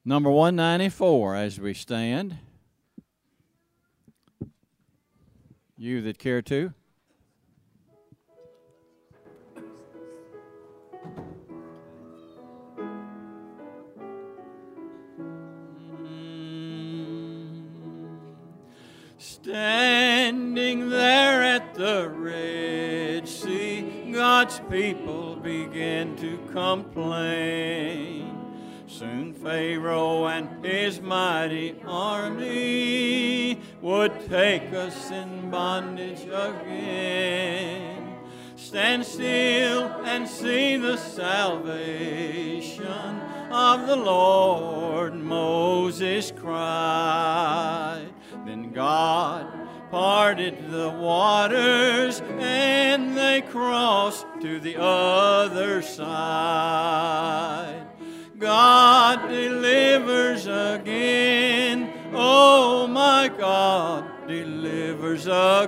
Number 194 as we stand. You that care to. Standing there at the Red Sea, God's people began to complain. Soon Pharaoh and his mighty army would take us in bondage again. Stand still and see the salvation of the Lord, Moses cried. Then God parted the waters, and they crossed to the other side. God delivers again, oh my God, delivers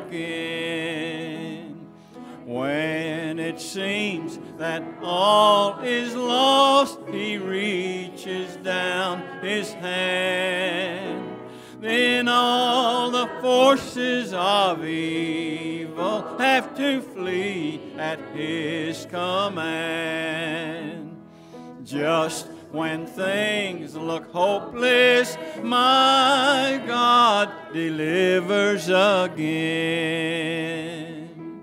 again. When it seems that all is lost, He reaches down His hand. Then all the forces of evil have to flee at His command. Just when things look hopeless, my God delivers again.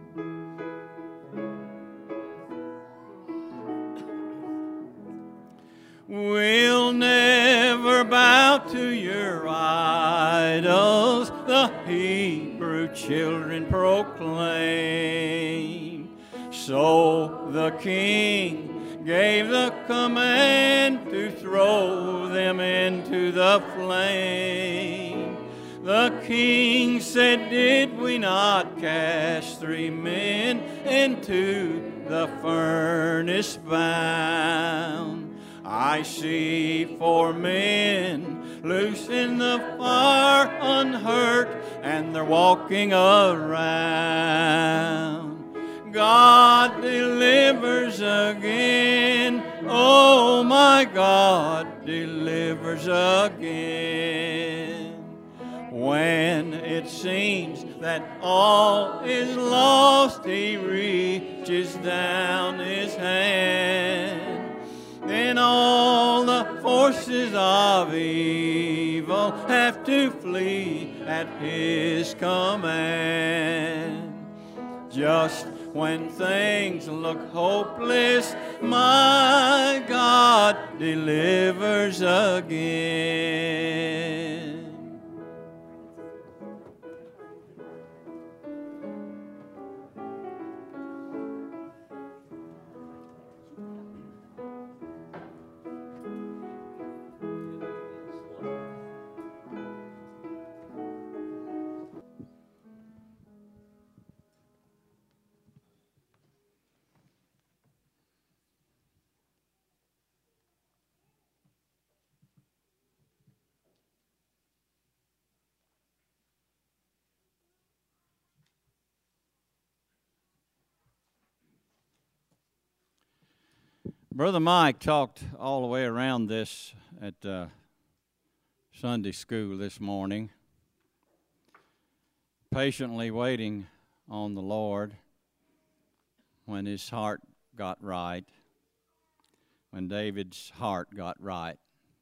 We'll never bow to your idols, the Hebrew children proclaim. So the king gave the command to throw them into the flame. The king said, did we not cast 3 men into the furnace bound? I see 4 men loose in the fire unhurt, and they're walking around. God delivers again, oh my God delivers again. When it seems that all is lost, He reaches down His hand. Then all the forces of evil have to flee at His command. Just when things look hopeless, my God delivers again. Brother Mike talked all the way around this at Sunday school this morning, patiently waiting on the Lord when his heart got right, when David's heart got right.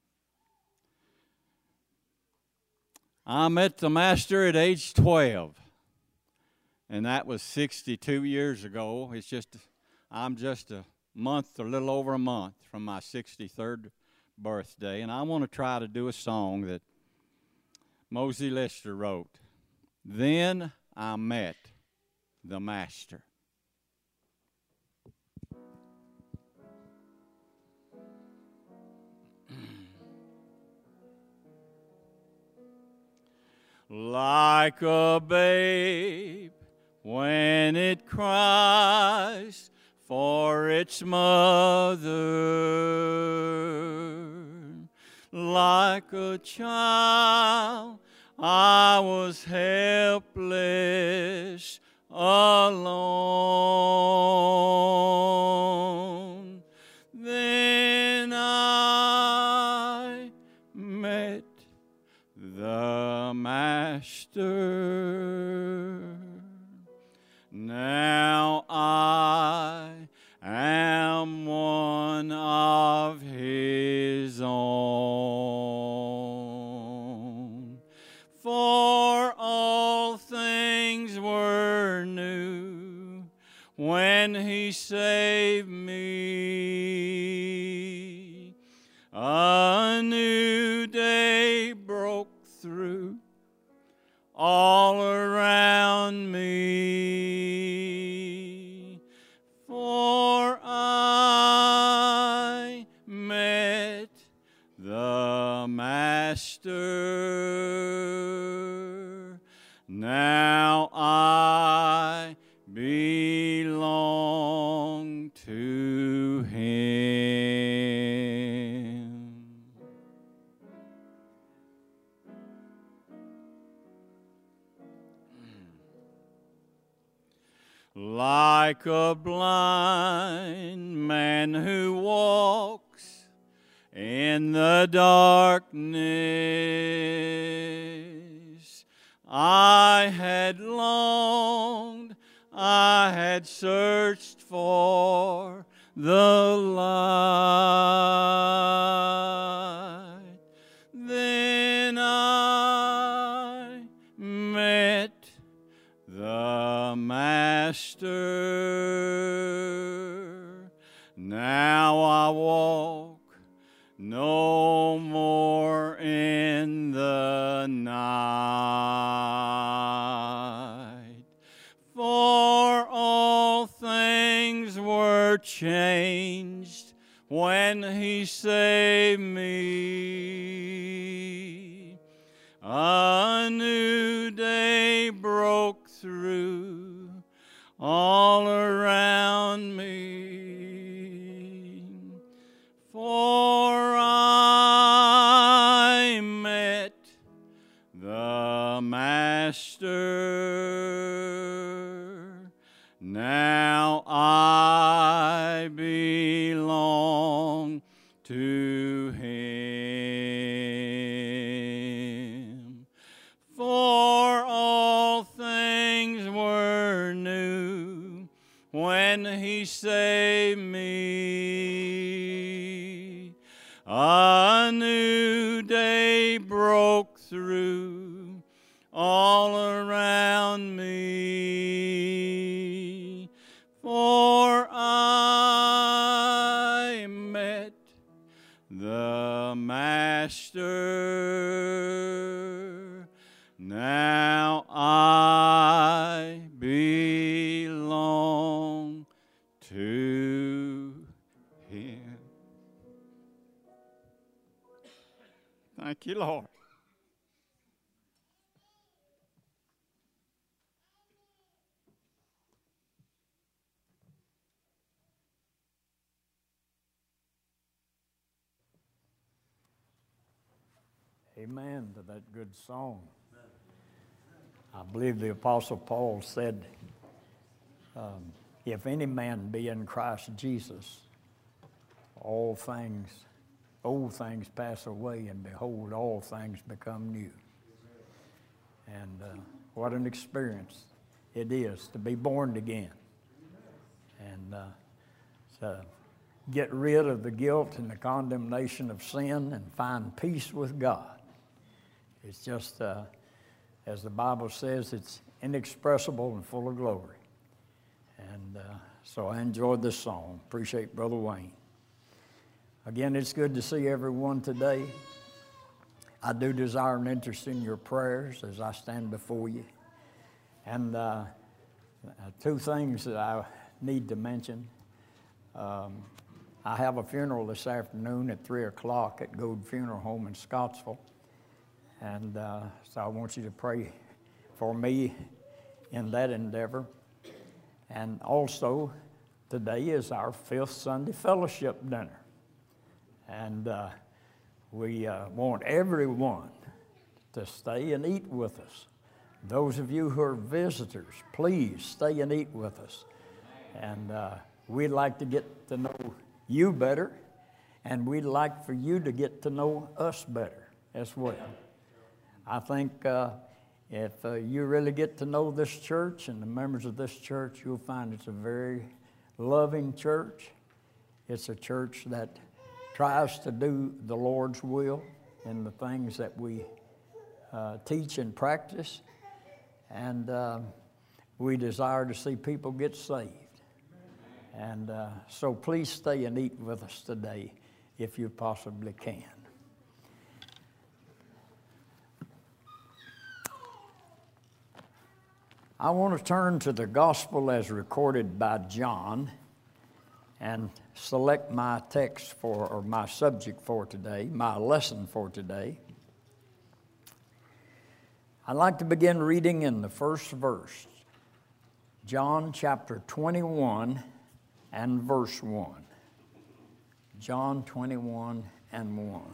I met the Master at age 12, and that was 62 years ago. I'm just a month, or a little over a month from my 63rd birthday, and I want to try to do a song that Mosey Lister wrote. Then I met the Master. Like a babe when it cries for its mother, like a child I was helpless, alone. Then I Master. Now I am one of His own. For all things were new when He saved me. A new day broke through all around me, for I met the Master. Now I belong to Him. Like a blind man who walks in the darkness, I had longed, I had searched for the light. Then I met the Master. Now I walk no more in the night, for all things were changed when He saved me. A new day broke through all around me, for I met the Master. Now I belong to Him. For all things were new when He saved me. A new day broke through all around me, for I met the Master. Now I belong to Him. Thank you, Lord. Amen to that good song. I believe the Apostle Paul said, if any man be in Christ Jesus, old things pass away, and behold, all things become new. And what an experience it is to be born again. And to get rid of the guilt and the condemnation of sin and find peace with God. It's just, as the Bible says, it's inexpressible and full of glory. And so I enjoyed this song. Appreciate Brother Wayne. Again, it's good to see everyone today. I do desire an interest in your prayers as I stand before you. And two things that I need to mention. I have a funeral this afternoon at 3 o'clock at Gold Funeral Home in Scottsville. And so I want you to pray for me in that endeavor. And also, today is our 5th Sunday fellowship dinner. And we want everyone to stay and eat with us. Those of you who are visitors, please stay and eat with us. And we'd like to get to know you better, and we'd like for you to get to know us better as well. I think if you really get to know this church and the members of this church, you'll find it's a very loving church. It's a church that tries to do the Lord's will in the things that we teach and practice. And we desire to see people get saved. And so please stay and eat with us today if you possibly can. I want to turn to the gospel as recorded by John and select my text for, or my subject for today, my lesson for today. I'd like to begin reading in the first verse, John chapter 21 and verse 1. John 21 and 1.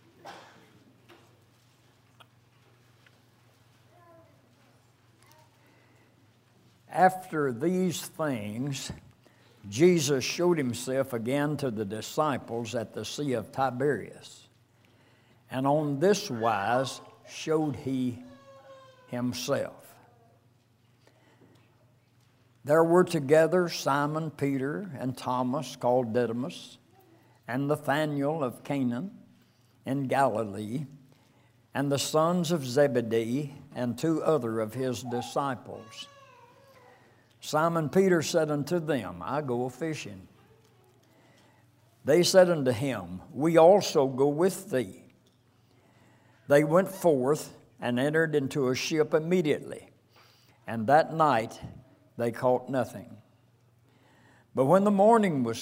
After these things, Jesus showed himself again to the disciples at the Sea of Tiberias. And on this wise showed he himself. There were together Simon Peter and Thomas called Didymus, and Nathanael of Cana in Galilee, and the sons of Zebedee, and 2 other of his disciples. Simon Peter said unto them, I go a-fishing. They said unto him, We also go with thee. They went forth and entered into a ship immediately, and that night they caught nothing. But when the morning was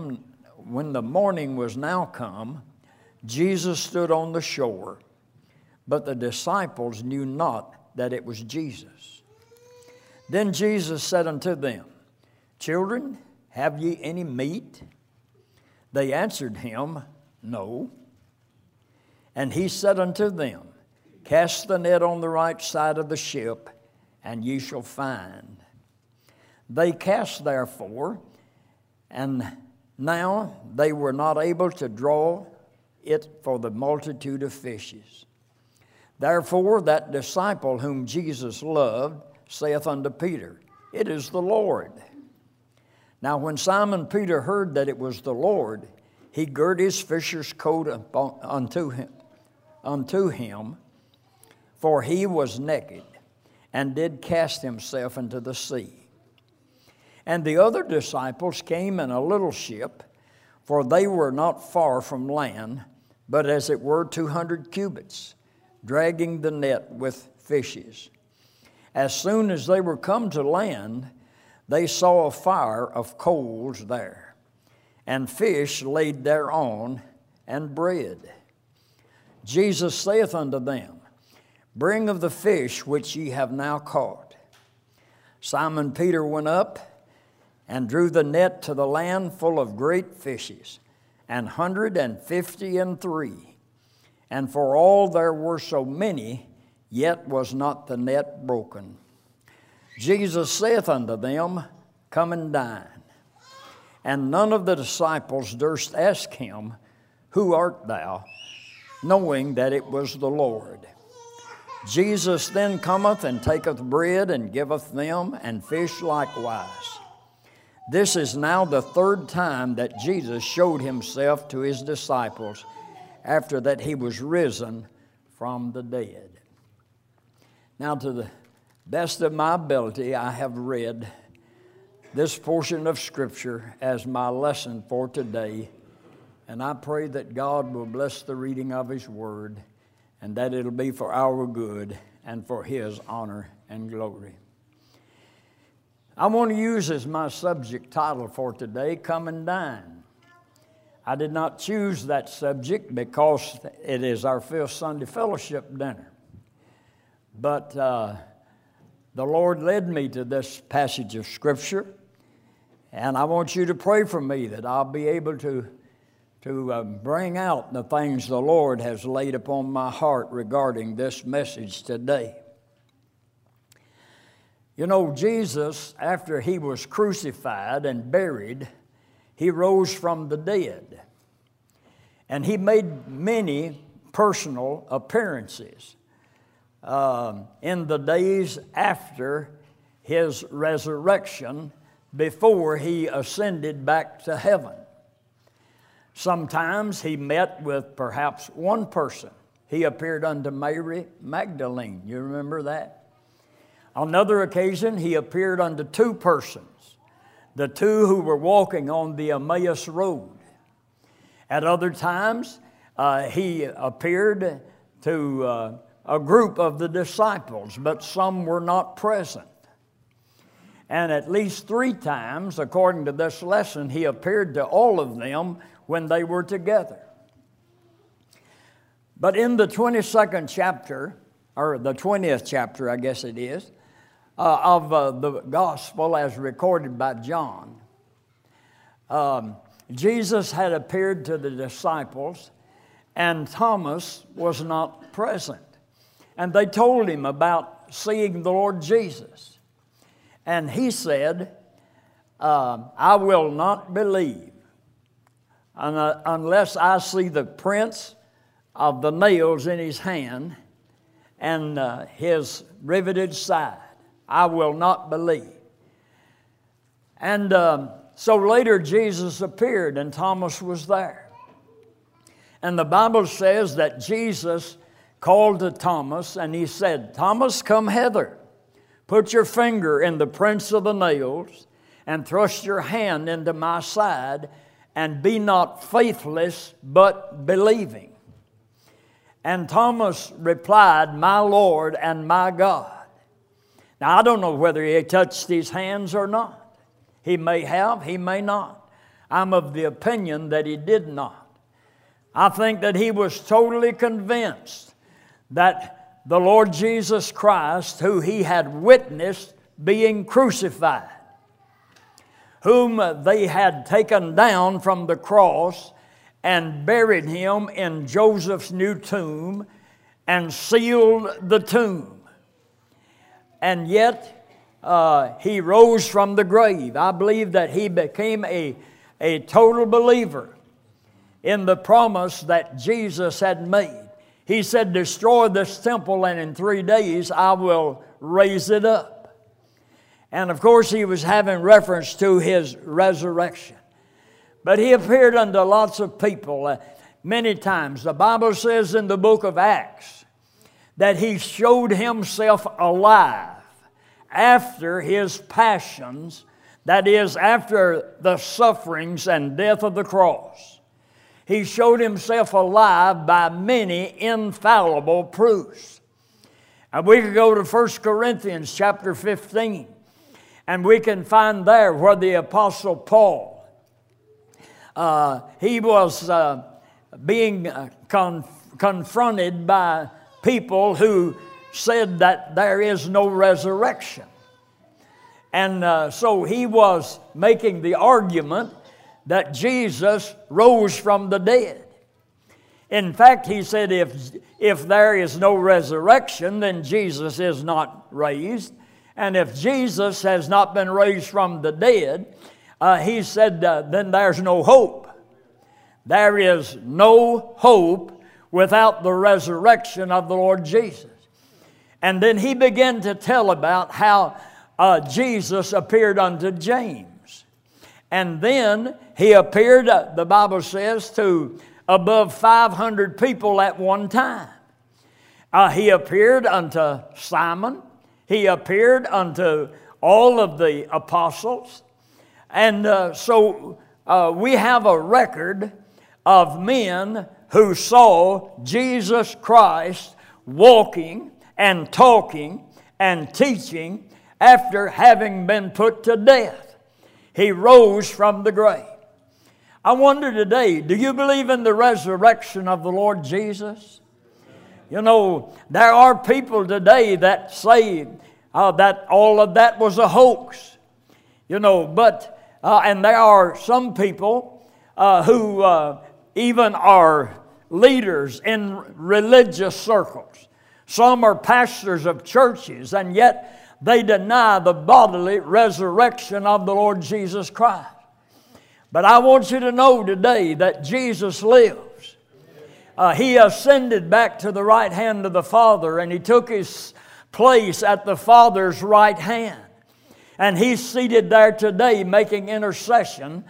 now come, Jesus stood on the shore, but the disciples knew not that it was Jesus. Then Jesus said unto them, Children, have ye any meat? They answered him, No. And he said unto them, Cast the net on the right side of the ship, and ye shall find. They cast therefore, and now they were not able to draw it for the multitude of fishes. Therefore that disciple whom Jesus loved saith unto Peter, It is the Lord. Now when Simon Peter heard that it was the Lord, he girt his fisher's coat unto him, for he was naked, and did cast himself into the sea. And the other disciples came in a little ship, for they were not far from land, but as it were 200 cubits, dragging the net with fishes. As soon as they were come to land, they saw a fire of coals there, and fish laid thereon, and bread. Jesus saith unto them, Bring of the fish which ye have now caught. Simon Peter went up, and drew the net to the land full of great fishes, 153. And for all there were so many, yet was not the net broken. Jesus saith unto them, Come and dine. And none of the disciples durst ask him, Who art thou? Knowing that it was the Lord. Jesus then cometh and taketh bread and giveth them, and fish likewise. This is now the 3rd time that Jesus showed himself to his disciples after that he was risen from the dead. Now, to the best of my ability, I have read this portion of Scripture as my lesson for today, and I pray that God will bless the reading of His Word, and that it'll be for our good and for His honor and glory. I want to use as my subject title for today, Come and Dine. I did not choose that subject because it is our 5th Sunday fellowship dinner. But the Lord led me to this passage of Scripture, and I want you to pray for me that I'll be able to bring out the things the Lord has laid upon my heart regarding this message today. You know, Jesus, after he was crucified and buried, he rose from the dead. And he made many personal appearances. in the days after his resurrection, before he ascended back to heaven. Sometimes he met with perhaps one person. He appeared unto Mary Magdalene. You remember that? On another occasion, he appeared unto two persons, the two who were walking on the Emmaus Road. At other times, he appeared to a group of the disciples, but some were not present. And at least 3 times, according to this lesson, he appeared to all of them when they were together. But in the 22nd chapter, or the 20th chapter, I guess it is, of the gospel as recorded by John, Jesus had appeared to the disciples, and Thomas was not present. And they told him about seeing the Lord Jesus. And he said, I will not believe unless I see the prints of the nails in his hand and his riveted side. I will not believe. And so later Jesus appeared and Thomas was there. And the Bible says that Jesus called to Thomas and he said, Thomas, come hither. Put your finger in the prints of the nails and thrust your hand into my side, and be not faithless but believing. And Thomas replied, my Lord and my God. Now I don't know whether he touched his hands or not. He may have, he may not. I'm of the opinion that he did not. I think that he was totally convinced that the Lord Jesus Christ, who he had witnessed being crucified, whom they had taken down from the cross and buried him in Joseph's new tomb and sealed the tomb. And yet he rose from the grave. I believe that he became a total believer in the promise that Jesus had made. He said, destroy this temple and in 3 days I will raise it up. And of course he was having reference to his resurrection. But he appeared unto lots of people many times. The Bible says in the book of Acts that he showed himself alive after his passions, that is, after the sufferings and death of the cross. He showed himself alive by many infallible proofs. And we could go to 1 Corinthians chapter 15, and we can find there where the Apostle Paul, he was being confronted by people who said that there is no resurrection. And so he was making the argument that Jesus rose from the dead. In fact, he said if there is no resurrection, then Jesus is not raised. And if Jesus has not been raised from the dead, he said then there's no hope. There is no hope without the resurrection of the Lord Jesus. And then he began to tell about how Jesus appeared unto James. And then he appeared, the Bible says, to above 500 people at one time. He appeared unto Simon. He appeared unto all of the apostles. And so we have a record of men who saw Jesus Christ walking and talking and teaching after having been put to death. He rose from the grave. I wonder today, do you believe in the resurrection of the Lord Jesus? You know, there are people today that say that all of that was a hoax. You know, but, and there are some people who even are leaders in religious circles. Some are pastors of churches, and yet they deny the bodily resurrection of the Lord Jesus Christ. But I want you to know today that Jesus lives. He ascended back to the right hand of the Father, and He took His place at the Father's right hand. And He's seated there today making intercession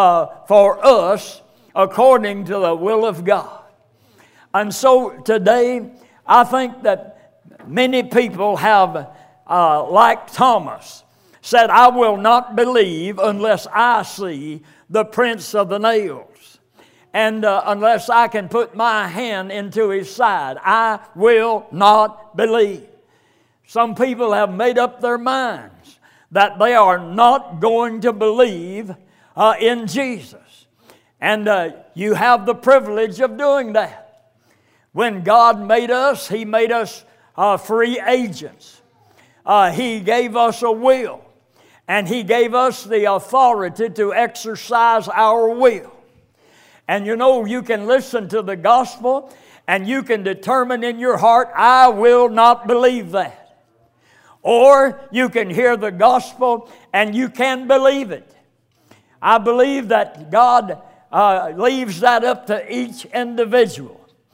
for us according to the will of God. And so today, I think that many people have, like Thomas, said, I will not believe unless I see the prints of the nails. And unless I can put my hand into His side, I will not believe. Some people have made up their minds that they are not going to believe in Jesus. And you have the privilege of doing that. When God made us, He made us free agents. He gave us a will. And He gave us the authority to exercise our will. And you know, you can listen to the gospel and you can determine in your heart, I will not believe that. Or you can hear the gospel and you can believe it. I believe that God leaves that up to each individual.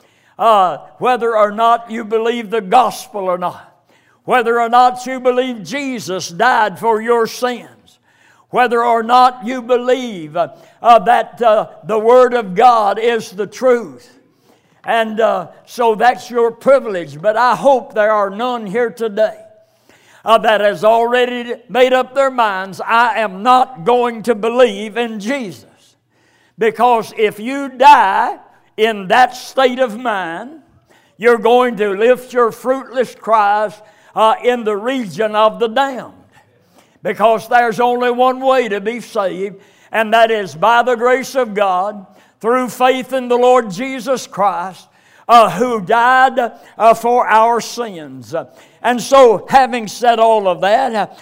Whether or not you believe the gospel or not. Whether or not you believe Jesus died for your sins. Whether or not you believe that the Word of God is the truth. And so that's your privilege. But I hope there are none here today that has already made up their minds, I am not going to believe in Jesus. Because if you die in that state of mind, you're going to lift your fruitless cries in the region of the damned. Because there's only one way to be saved, and that is by the grace of God, through faith in the Lord Jesus Christ, who died for our sins. And so, having said all of that,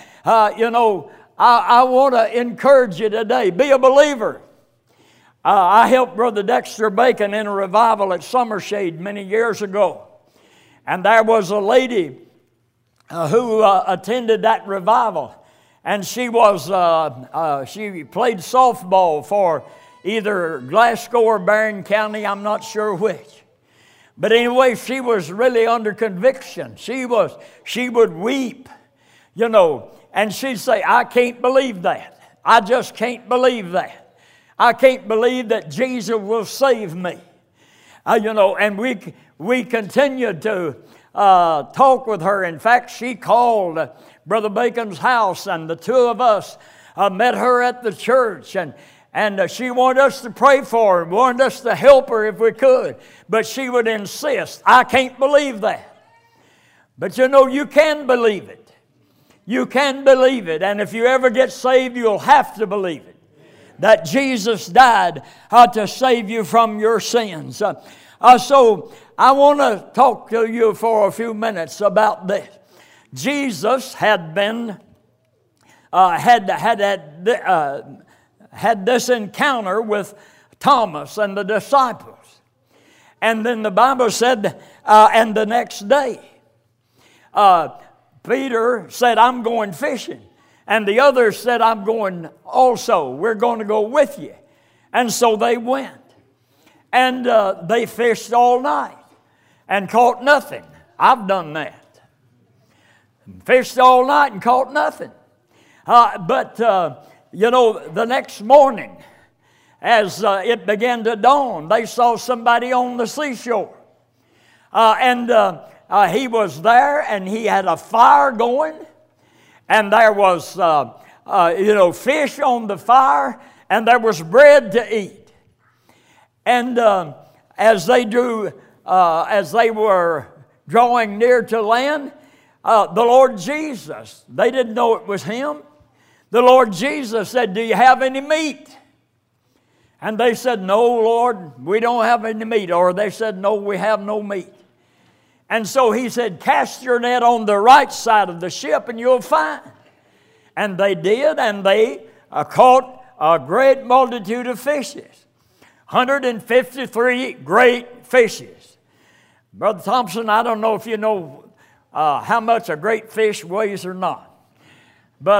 I want to encourage you today, be a believer. I helped Brother Dexter Bacon in a revival at Summershade many years ago. And there was a lady who attended that revival. And she was she played softball for either Glasgow or Barron County, I'm not sure which. But anyway, she was really under conviction. She would weep, and she'd say, I can't believe that. I just can't believe that. I can't believe that Jesus will save me. And we continued to talk with her. In fact, she called Brother Bacon's house, and the two of us met her at the church. And she wanted us to pray for her, wanted us to help her if we could. But she would insist, I can't believe that. But you can believe it. You can believe it. And if you ever get saved, you'll have to believe it. That Jesus died to save you from your sins. So I want to talk to you for a few minutes about this. Jesus had been had this encounter with Thomas and the disciples, and then the Bible said, and the next day, Peter said, "I'm going fishing." And the others said, I'm going also. We're going to go with you. And so they went. And they fished all night and caught nothing. I've done that. Fished all night and caught nothing. But the next morning, as it began to dawn, they saw somebody on the seashore. He was there, and he had a fire going. And there was, fish on the fire, and there was bread to eat. And as they were drawing near to land, the Lord Jesus, they didn't know it was Him. The Lord Jesus said, "Do you have any meat?" And they said, "No, Lord, we don't have any meat." Or they said, "No, we have no meat." And so He said, "Cast your net on the right side of the ship and you'll find." And they did, and they caught a great multitude of fishes. 153 great fishes. Brother Thompson, I don't know if you know how much a great fish weighs or not.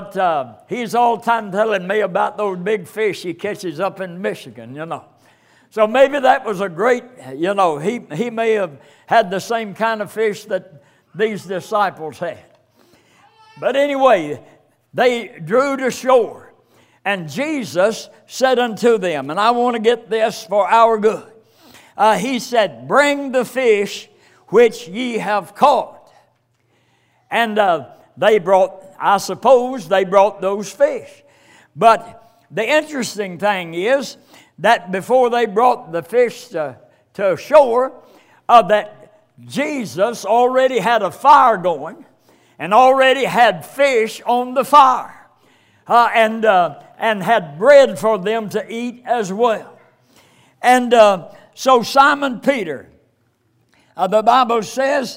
But he's all the time telling me about those big fish he catches up in Michigan, So maybe that was a great, he may have had the same kind of fish that these disciples had. But anyway, they drew to shore, and Jesus said unto them, and I want to get this for our good. He said, bring the fish which ye have caught. And they brought, I suppose they brought those fish. But the interesting thing is that before they brought the fish to shore, that Jesus already had a fire going and already had fish on the fire and had bread for them to eat as well. And so Simon Peter, the Bible says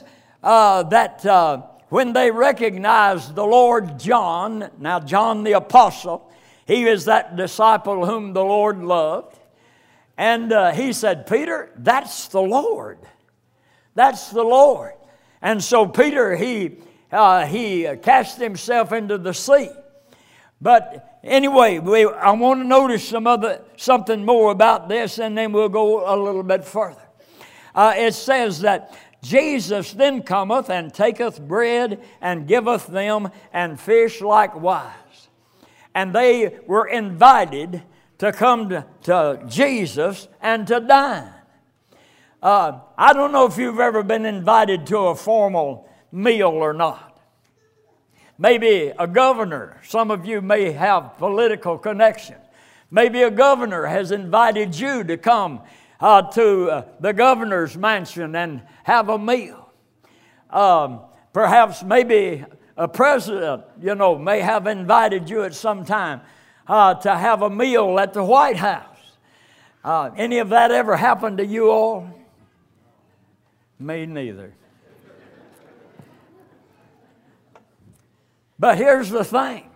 that when they recognized the Lord John, now John the Apostle, he is that disciple whom the Lord loved. And he said, Peter, that's the Lord. That's the Lord. And so Peter, he cast himself into the sea. But anyway, I want to notice something more about this, and then we'll go a little bit further. It says that Jesus then cometh and taketh bread and giveth them, and fish likewise. And they were invited to come to Jesus and to dine. I don't know if you've ever been invited to a formal meal or not. Maybe a governor, some of you may have political connection. Maybe a governor has invited you to come to the governor's mansion and have a meal. Perhaps maybe a president, may have invited you at some time to have a meal at the White House. Any of that ever happened to you all? Me neither. But here's the thing.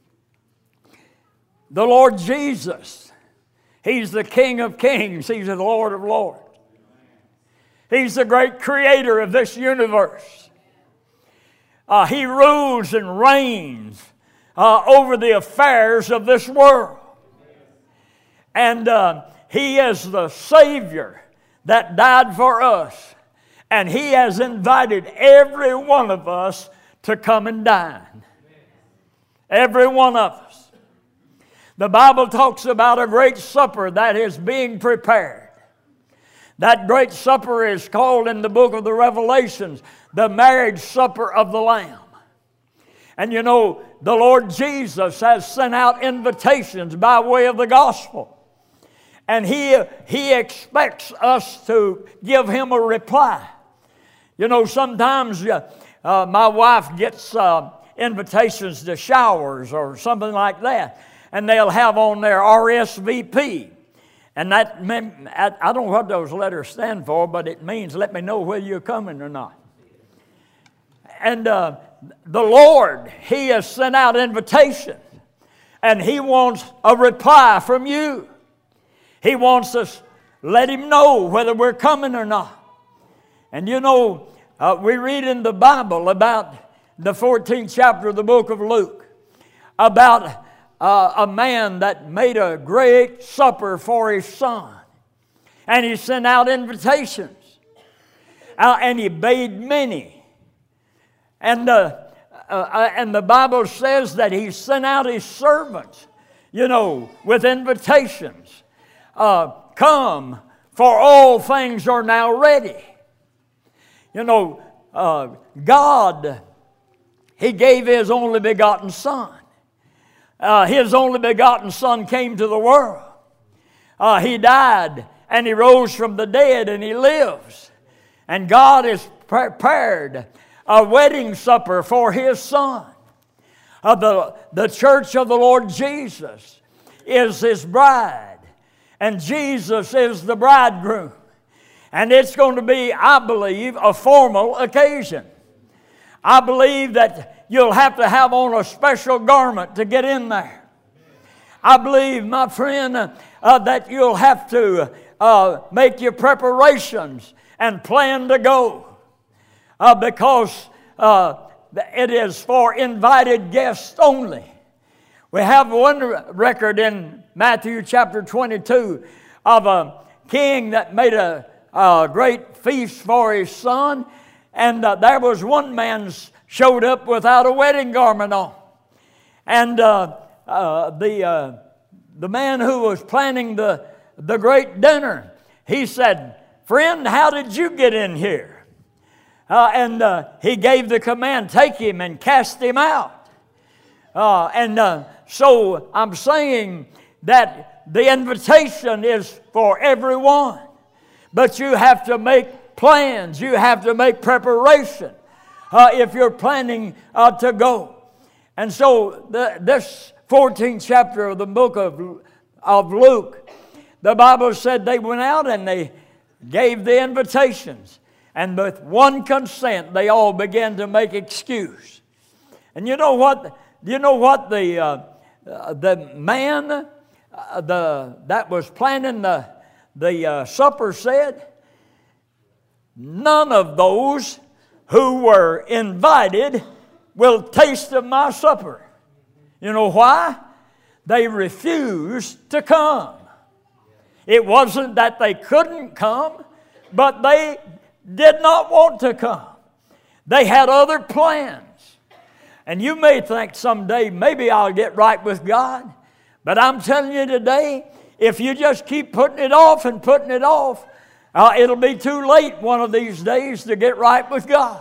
The Lord Jesus, He's the King of Kings. He's the Lord of Lords. He's the great creator of this universe. He rules and reigns over the affairs of this world. And He is the Savior that died for us. And He has invited every one of us to come and dine. Every one of us. The Bible talks about a great supper that is being prepared. That great supper is called in the book of the Revelations the marriage supper of the Lamb. And the Lord Jesus has sent out invitations by way of the gospel. And He expects us to give Him a reply. Sometimes my wife gets invitations to showers or something like that, and they'll have on there RSVP. And that, I don't know what those letters stand for, but it means let me know whether you're coming or not. And the Lord, He has sent out invitations, and He wants a reply from you. He wants us let Him know whether we're coming or not. And we read in the Bible about the 14th chapter of the book of Luke about a man that made a great supper for his son. And he sent out invitations. And he bade many. And the Bible says that he sent out his servants, with invitations. Come, for all things are now ready. God, He gave His only begotten Son. His only begotten Son came to the world. He died and He rose from the dead and He lives. And God has prepared a wedding supper for His Son. The church of the Lord Jesus is His bride. And Jesus is the bridegroom. And it's going to be, I believe, a formal occasion. I believe that you'll have to have on a special garment to get in there. I believe, my friend, that you'll have to make your preparations and plan to go. Because it is for invited guests only. We have one record in Matthew chapter 22 of king that made a great feast for his son, and there was one man showed up without a wedding garment on. And the man who was planning the great dinner, he said, "Friend, how did you get in here?" And he gave the command, "Take him and cast him out." So I'm saying that the invitation is for everyone. But you have to make plans. You have to make preparation if you're planning to go. And so this 14th chapter of the book of Luke, the Bible said they went out and they gave the invitations. And with one consent, they all began to make excuse. And you know what? The man that was planning the supper said? "None of those who were invited will taste of my supper." You know why? They refused to come. It wasn't that they couldn't come, but they did not want to come. They had other plans. And you may think someday, maybe I'll get right with God. But I'm telling you today, if you just keep putting it off and putting it off, it'll be too late one of these days to get right with God.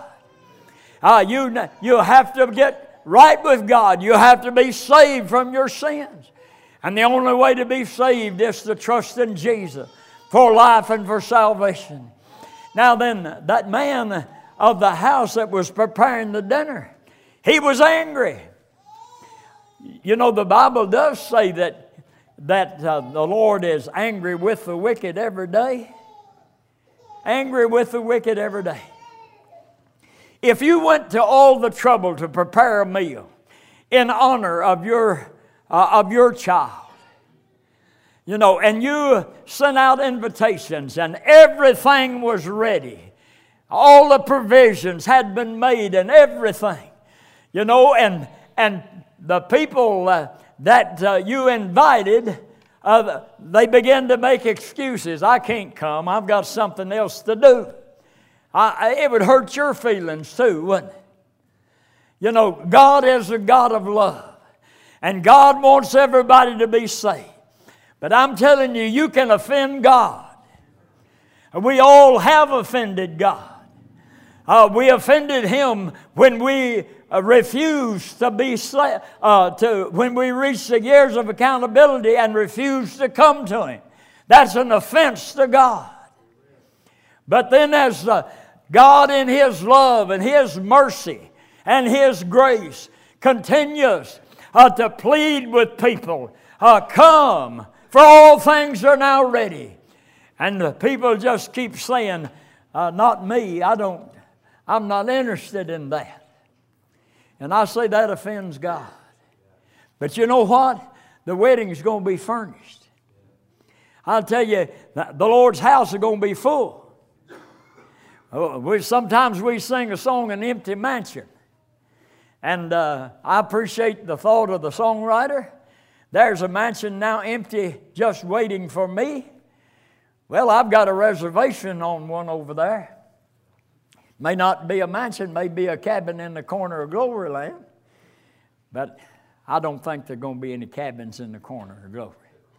You have to get right with God. You have to be saved from your sins. And the only way to be saved is to trust in Jesus for life and for salvation. Now then, that man of the house that was preparing the dinner, he was angry. You know, the Bible does say that the Lord is angry with the wicked every day. Angry with the wicked every day. If you went to all the trouble to prepare a meal in honor of your child, you know, and you sent out invitations and everything was ready, all the provisions had been made and everything, you know, and the people that you invited, they began to make excuses. "I can't come. I've got something else to do." It would hurt your feelings too, wouldn't it? You know, God is a God of love. And God wants everybody to be saved. But I'm telling you, you can offend God. We all have offended God. We offended Him when we refused to be when we reached the years of accountability and refused to come to Him. That's an offense to God. But then as God in His love and His mercy and His grace continues to plead with people, come, for all things are now ready. And the people just keep saying, not me, I'm not interested in that. And I say that offends God. But you know what? The wedding's going to be furnished. I'll tell you, the Lord's house is going to be full. Sometimes we sing a song, "An Empty Mansion." And I appreciate the thought of the songwriter. There's a mansion now empty, just waiting for me. Well, I've got a reservation on one over there. May not be a mansion, may be a cabin in the corner of Glory Land. But I don't think there are going to be any cabins in the corner of Glory.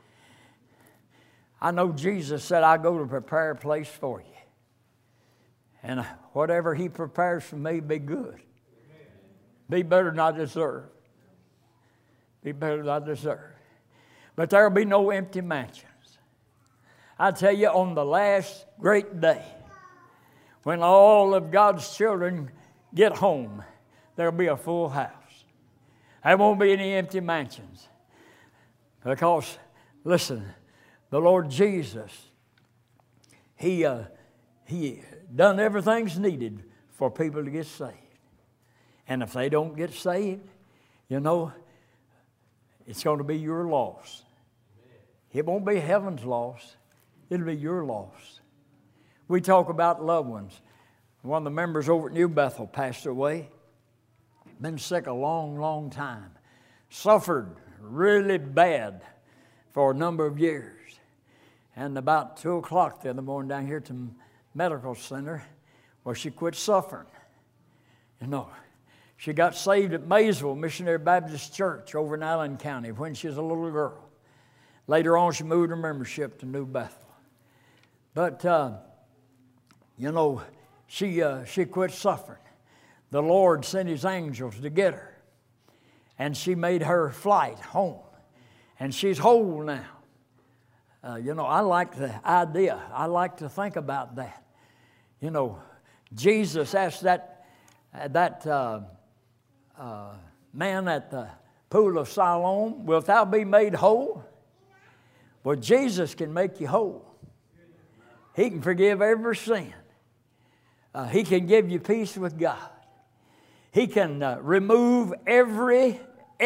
I know Jesus said, "I go to prepare a place for you. And whatever He prepares for me, be good. Be better than I deserve. Be better than I deserve." But there will be no empty mansions. I tell you, on the last great day, when all of God's children get home, there will be a full house. There won't be any empty mansions. Because, listen, the Lord Jesus, He done everything's needed for people to get saved. And if they don't get saved, you know, it's going to be your loss. It won't be heaven's loss. It'll be your loss. We talk about loved ones. One of the members over at New Bethel passed away. Been sick a long, long time. Suffered really bad for a number of years. And about 2 o'clock the other morning down here at the medical center, well, she quit suffering. You know, she got saved at Maysville Missionary Baptist Church over in Allen County when she was a little girl. Later on, she moved her membership to New Bethel. But, you know, she quit suffering. The Lord sent His angels to get her. And she made her flight home. And she's whole now. You know, I like the idea. I like to think about that. You know, Jesus asked that man at the pool of Siloam, wilt thou be made whole? Well, Jesus can make you whole. He can forgive every sin. He can give you peace with God. He can remove every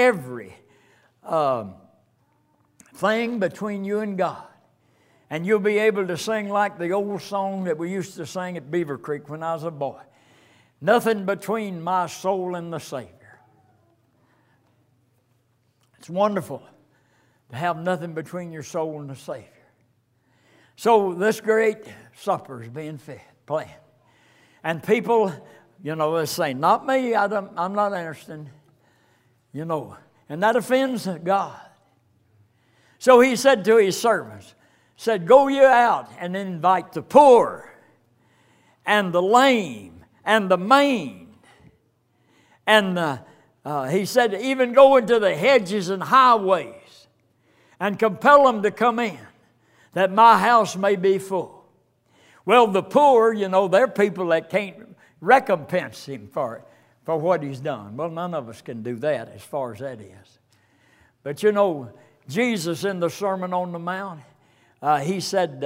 thing between you and God. And you'll be able to sing like the old song that we used to sing at Beaver Creek when I was a boy. Nothing between my soul and the Savior. It's wonderful to have nothing between your soul and the Savior. So this great supper is being planned. And people, you know, they say, not me, I'm not interested. You know, and that offends God. So He said to His servants, said, go you out and invite the poor and the lame and the maimed. And He said, even go into the hedges and highways and compel them to come in, that my house may be full. Well, the poor, you know, they're people that can't recompense Him for what He's done. Well, none of us can do that as far as that is. But you know, Jesus in the Sermon on the Mount, He said,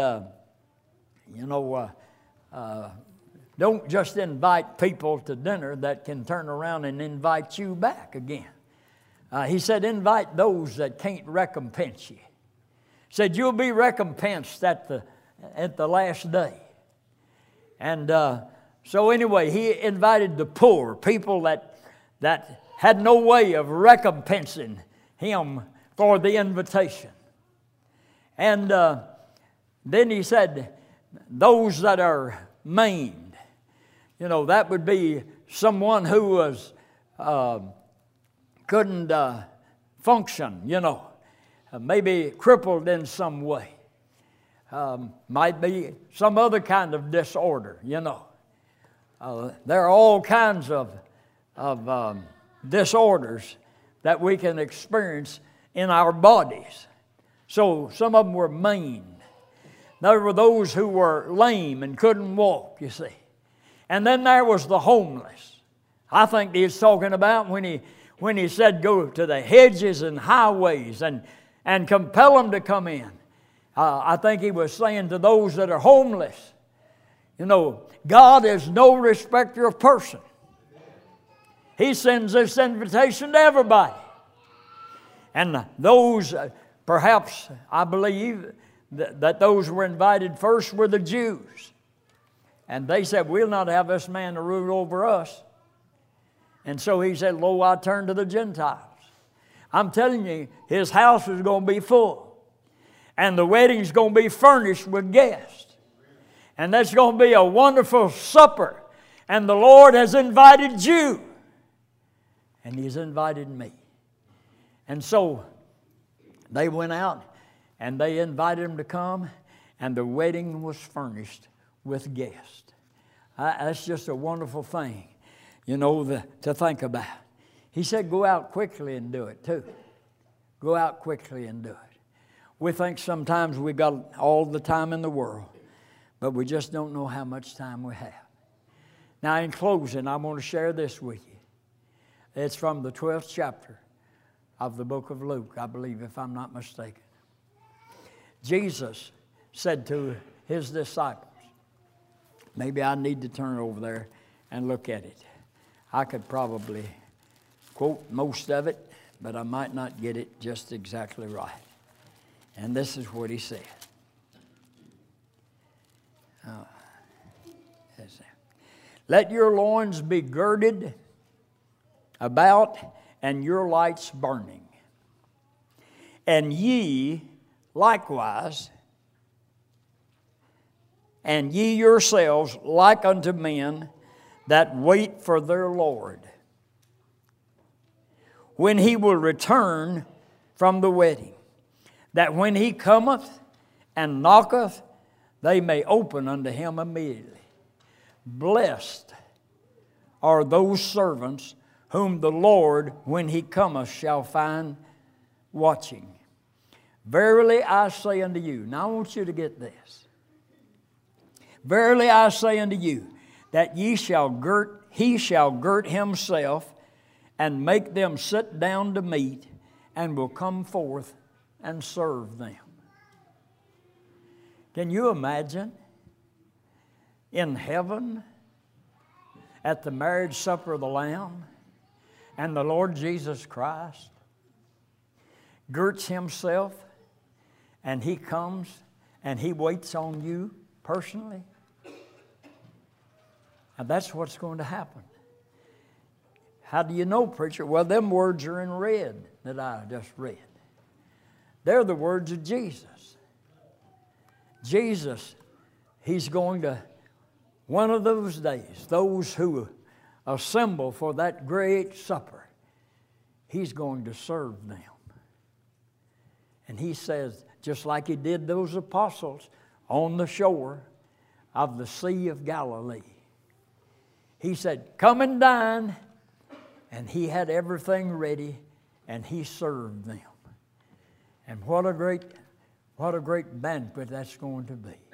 don't just invite people to dinner that can turn around and invite you back again. He said, invite those that can't recompense you. He said, you'll be recompensed at the last day. And so anyway, He invited the poor, people that had no way of recompensing Him for the invitation. And then He said, those that are maimed, you know, that would be someone who was couldn't function, you know, maybe crippled in some way. Might be some other kind of disorder, you know. There are all kinds of disorders that we can experience in our bodies. So some of them were maimed. There were those who were lame and couldn't walk, you see. And then there was the homeless. I think He's talking about when he said go to the hedges and highways and compel them to come in. I think He was saying to those that are homeless, you know, God is no respecter of person. He sends this invitation to everybody. And those, perhaps, I believe, that those who were invited first were the Jews. And they said, we'll not have this man to rule over us. And so He said, lo, I turn to the Gentiles. I'm telling you, His house is going to be full. And the wedding's going to be furnished with guests. And that's going to be a wonderful supper. And the Lord has invited you. And He's invited me. And so they went out and they invited them to come. And the wedding was furnished with guests. That's just a wonderful thing, you know, to think about. He said, go out quickly and do it too. Go out quickly and do it. We think sometimes we got all the time in the world, but we just don't know how much time we have. Now, in closing, I want to share this with you. It's from the 12th chapter of the book of Luke, I believe, if I'm not mistaken. Jesus said to His disciples, maybe I need to turn over there and look at it. I could probably quote most of it, but I might not get it just exactly right. And this is what He said. Let your loins be girded about, and your lights burning. And ye likewise and ye yourselves like unto men that wait for their Lord, when he will return from the wedding, that when he cometh and knocketh, they may open unto him immediately. Blessed are those servants whom the Lord, when he cometh, shall find watching. Verily I say unto you, now I want you to get this. Verily I say unto you, that he shall girt himself and make them sit down to meat, and will come forth and serve them. Can you imagine in heaven at the marriage supper of the Lamb, and the Lord Jesus Christ girts himself, and he comes and he waits on you personally? Now that's what's going to happen. How do you know, preacher? Well, them words are in red that I just read. They're the words of Jesus. Jesus, he's going to, one of those days, those who assemble for that great supper, he's going to serve them. And he says, just like he did those apostles on the shore of the Sea of Galilee, he said, come and dine. And he had everything ready, and he served them. And what a great banquet that's going to be.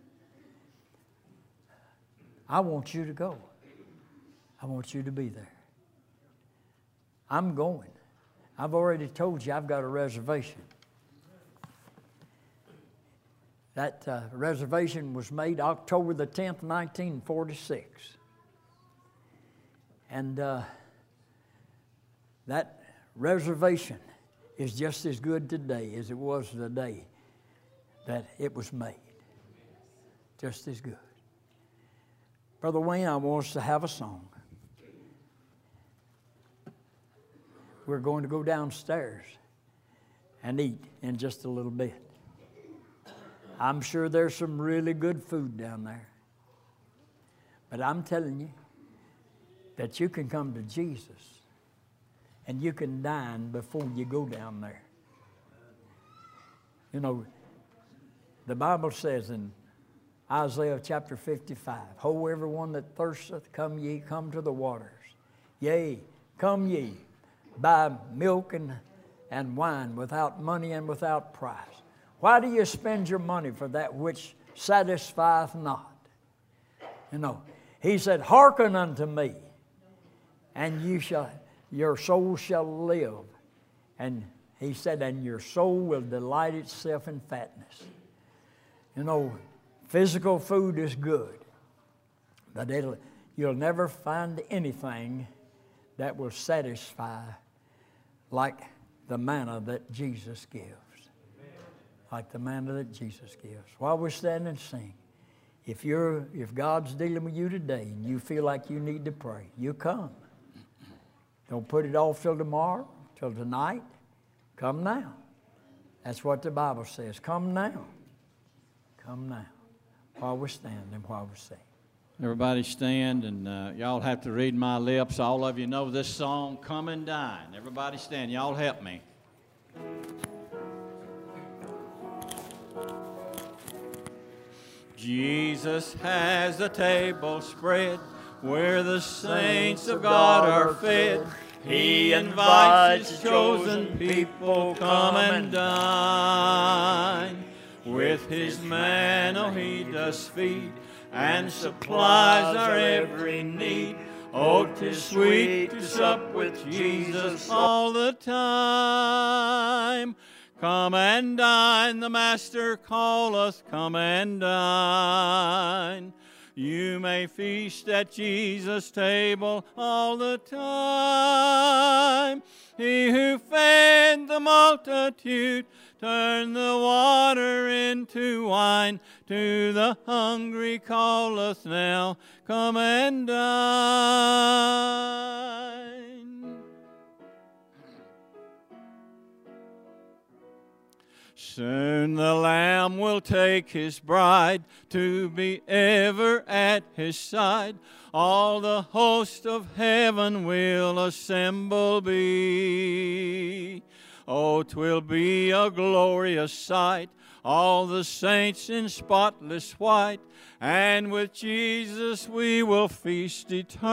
I want you to go. I want you to be there. I'm going. I've already told you I've got a reservation. That reservation was made October the 10th, 1946. And that reservation is just as good today as it was the day that it was made. Just as good. Brother Wayne, I want us to have a song. We're going to go downstairs and eat in just a little bit. I'm sure there's some really good food down there. But I'm telling you that you can come to Jesus and you can dine before you go down there. You know, the Bible says in Isaiah chapter 55, ho, everyone that thirsteth, come ye, come to the waters. Yea, come ye, buy milk and wine without money and without price. Why do you spend your money for that which satisfieth not? You know, he said, hearken unto me, and your soul shall live. And he said, and your soul will delight itself in fatness. You know, physical food is good, but you'll never find anything that will satisfy like the manna that Jesus gives. Like the manna that Jesus gives. While we're standing and sing, if God's dealing with you today and you feel like you need to pray, you come. Don't put it off till tomorrow, till tonight. Come now. That's what the Bible says. Come now. Come now. While we're standing, while we're singing. Everybody stand, and y'all have to read my lips. All of you know this song, Come and Dine. Everybody stand. Y'all help me. Jesus has a table spread where the saints of God are fed. He invites His chosen people, come and dine. With His manna He does feed and supplies our every need. Oh, 'tis sweet to sup with Jesus all the time. Come and dine, the Master calleth, come and dine. You may feast at Jesus' table all the time. He who fed the multitude turned the water into wine. To the hungry calleth now, come and dine. Soon the Lamb will take his bride to be ever at his side. All the host of heaven will assemble be. Oh, 'twill be a glorious sight, all the saints in spotless white, and with Jesus we will feast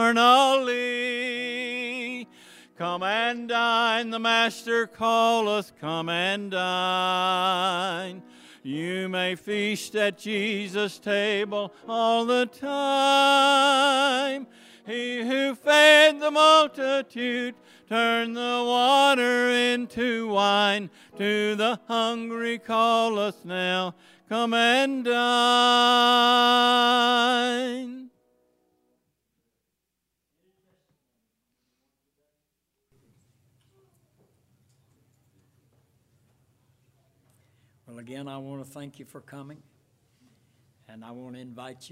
eternally. Come and dine, the Master calleth, come and dine. You may feast at Jesus' table all the time. He who fed the multitude turned the water into wine. To the hungry calleth now, come and dine. Well, again, I want to thank you for coming, and I want to invite you